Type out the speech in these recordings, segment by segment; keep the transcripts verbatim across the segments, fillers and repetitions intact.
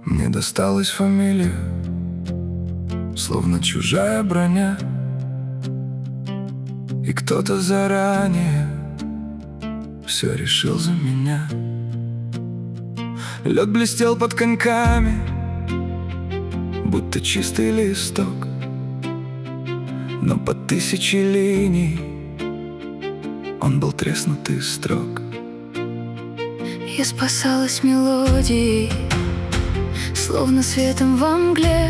Мне досталась фамилия, словно чужая броня, и кто-то заранее все решил за меня. Лед блестел под коньками, будто чистый листок, но под тысячи линий он был треснут из строк. Я спасалась мелодией, словно светом во мгле,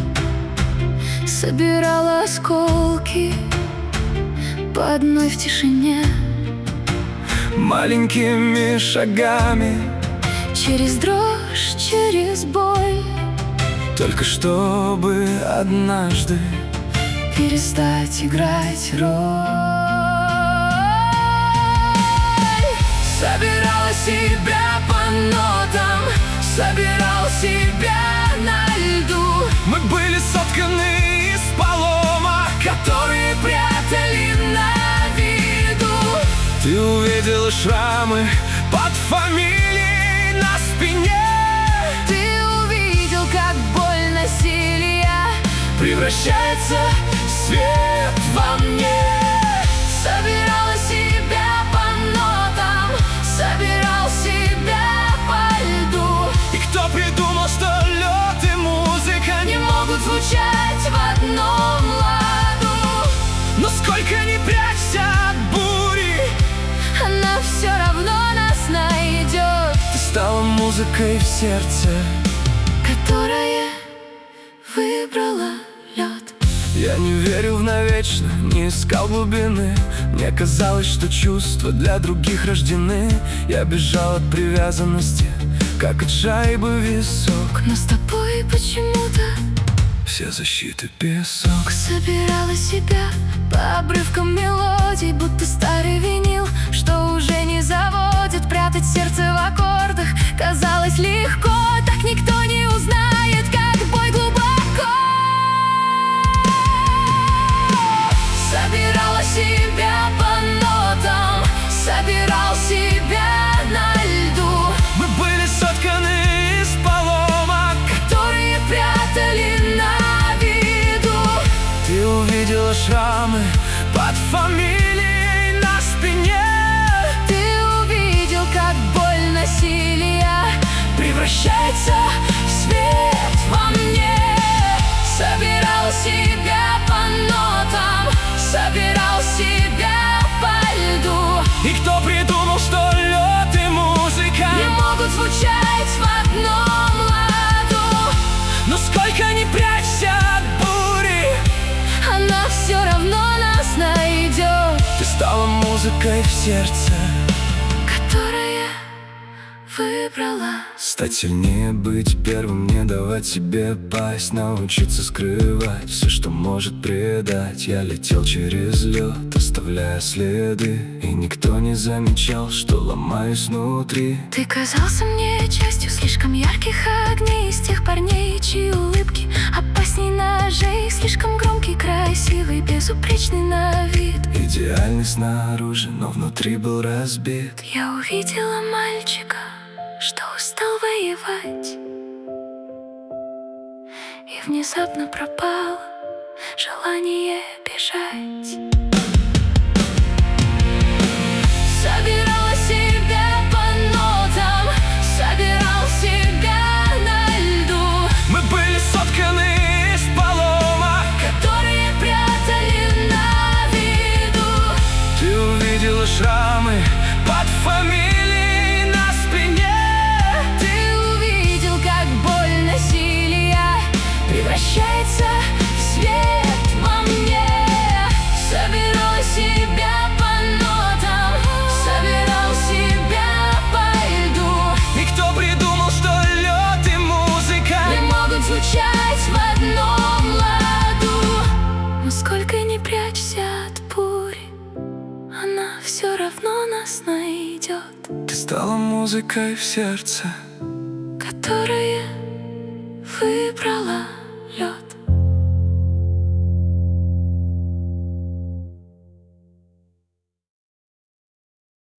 собирала осколки по одной в тишине. Маленькими шагами, через дрожь, через боль, только чтобы однажды перестать играть роль. Собирал себя по нотам, собирал себя на льду. Мы были сотканы из поломок, которые прятали на виду. Ты увидела шрамы под фамилией на спине. Ты увидел, как боль насилия превращается в свет во мне. Собирала себя по нотам, собирал себя по льду. И кто придумал, что лед и музыка не могут звучать в одном ладу? Но сколько ни прячься от бури, она все равно нас найдет. Ты стала музыкой в сердце, которая выбрала лед. Я не верил в навечно, не искал глубины. Мне казалось, что чувства для других рождены. Я бежал от привязанности, как от шайбы висок. Но с тобой почему-то все защиты песок. Собирала себя по обрывкам мелодий, будто старый винил, что уже не заводит. Прятать сердце в аккордах казалось легко, так никто не узнает, как бой глубоко. Собирала себя по нотам, собирал себя на льду. Мы были сотканы из поломок, которые прятали на виду. Ты увидела шрамы под фамилией на спине. Ты увидел, как боль насилия превращается в свет во мне. Собирал себя по нотам, собирал себя по льду. И кто придумал, что лед и музыка не могут звучать в одном ладу? Но сколько ни прячься от бури, она все равно нас найдет. Ты стала музыкой в сердце, которая выбрала стать сильнее, быть первым, не давать себе пасть, научиться скрывать все, что может предать. Я летел через лед, оставляя следы, и никто не замечал, что ломаюсь внутри. Ты казался мне частью слишком ярких огней, из тех парней, чьи улыбки опасней ножей. Слишком громкий, красивый, безупречный на вид, идеальный снаружи, но внутри был разбит. Я увидела мальчика, что устал воевать, и внезапно пропало желание бежать. Собирала себя по нотам, собирал себя на льду. Мы были сотканы из поломок, которые прятали на виду. Ты увидела шрамы под фамилией на спине. Превращается в свет во мне. Собирала себя по нотам, собирал себя по льду. И кто придумал, что лед и музыка не могут звучать в одном ладу? Но сколько ни прячься от бури, она все равно нас найдет. Ты стала музыкой в сердце, которая